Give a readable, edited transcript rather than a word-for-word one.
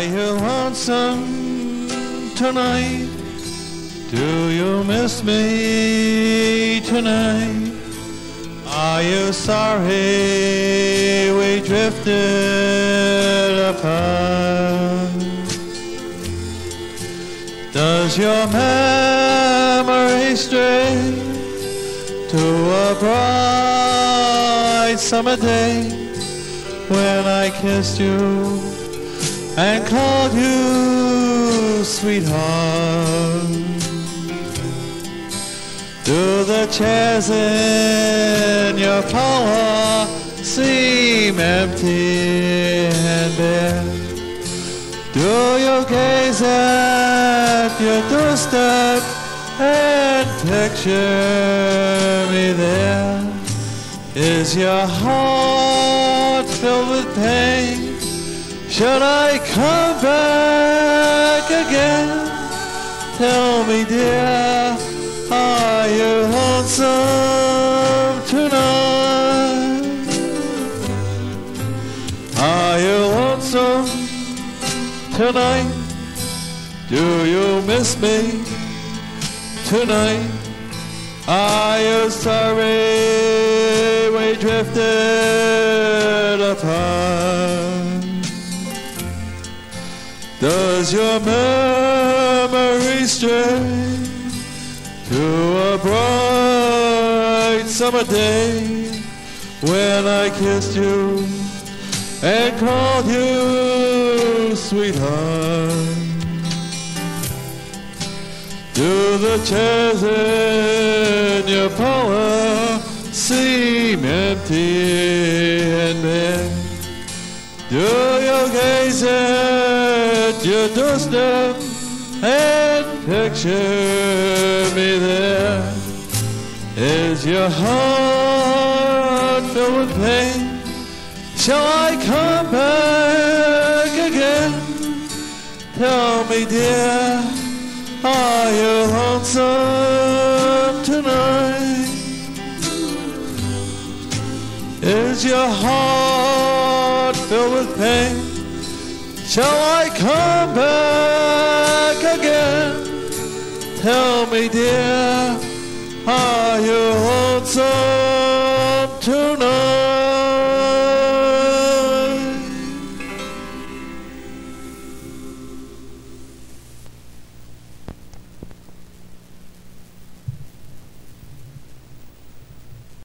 you lonesome tonight? Do you miss me tonight? Are you sorry we drifted apart? Does your memory stray to a bright summer day when I kissed you and called you sweetheart? Do the chairs in your parlor seem empty and bare? Do you gaze at your doorstep and picture me there? Is your heart filled with pain? Should I come back again? Tell me, dear, are you lonesome tonight? Are you lonesome tonight? Do you miss me tonight? Are you sorry we drifted apart? Does your memory stray to a bright summer day when I kissed you and called you sweetheart? Do the chairs in your parlor seem empty and bare? Do you gaze at your doorstep and picture me there? Is your heart filled with pain? Shall I come back again? Tell me, dear, are you lonesome tonight? Is your heart filled with pain? Shall I come back again? Tell me, dear, are you lonesome